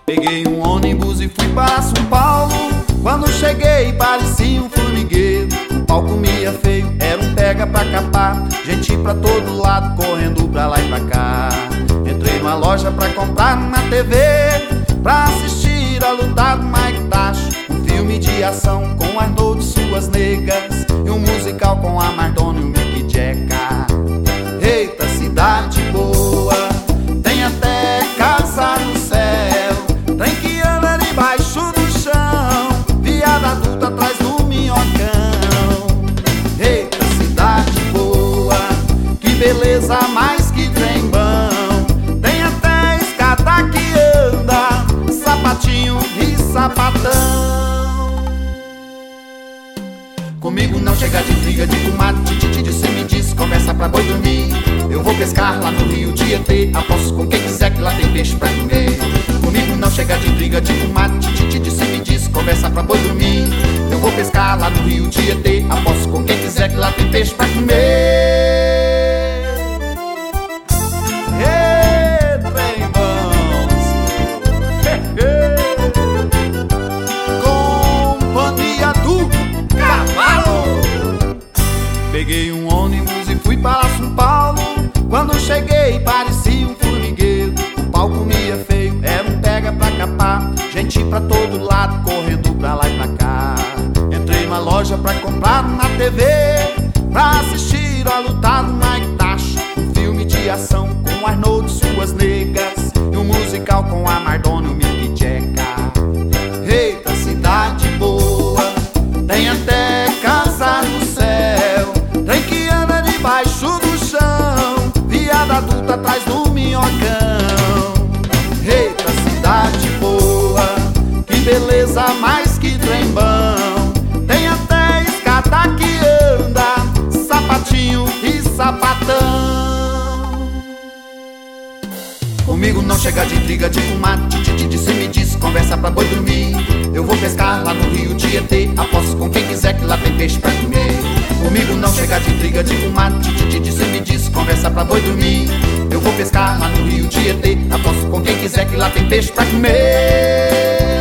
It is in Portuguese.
Peguei um ônibus e fui para São Paulo. Quando cheguei parecia um formigueiro. O palco comia feio, era um pega pra capar. Gente pra todo lado, correndo pra lá e pra cá. Entrei numa loja pra comprar uma TV, pra assistir a luta do Mike Tyson. Um filme de ação com Arnold e suas negas, e um musical com a Madonna e o Mick Jagger. Eita, cidade boa, tem até casa no céu. Tem que andar debaixo do chão, viada adulta atrás do minhocão. Eita, cidade boa, que beleza mais que trem bom. Tem até escada que anda, sapatinho e sapatão. Comigo não chega de briga, de comadre, de cê me diz, conversa pra boi dormir. Eu vou pescar lá no Rio Tietê, aposto com quem quiser que lá tem peixe pra comer. Comigo não chega de briga, de comadre, de cê me diz, conversa pra boi dormir. Eu vou pescar lá no Rio Tietê, aposto com quem quiser que lá tem peixe pra comer. Peguei um ônibus e fui para São Paulo. Quando cheguei parecia um formigueiro. O pau comia feio, era um pega pra capar. Gente pra todo lado, correndo pra lá e pra cá. Entrei numa loja pra comprar uma TV, pra assistir a luta do Mike Tyson. Um filme de ação com Arnold e suas negas, e um musical com a Madonna e o Mick Jagger. Eita, cidade boa, tem até casa no céu. Tem que andar debaixo do chão, viada adulta atrás do minhocão. Eita, cidade boa, que beleza mais que trem bom. Tem até escada que anda, sapatinho e sapatão. Comigo não chega de briga, de comadre, de cê me diz, conversa pra boi dormir. Eu vou pescar lá no Rio Tietê, aposto com quem quiser que lá tem peixe pra comer. Comigo não chega de briga, de comadre, de cê me diz, conversa pra boi dormir. Eu vou pescar lá no Rio Tietê, aposto com quem quiser que lá tem peixe pra comer.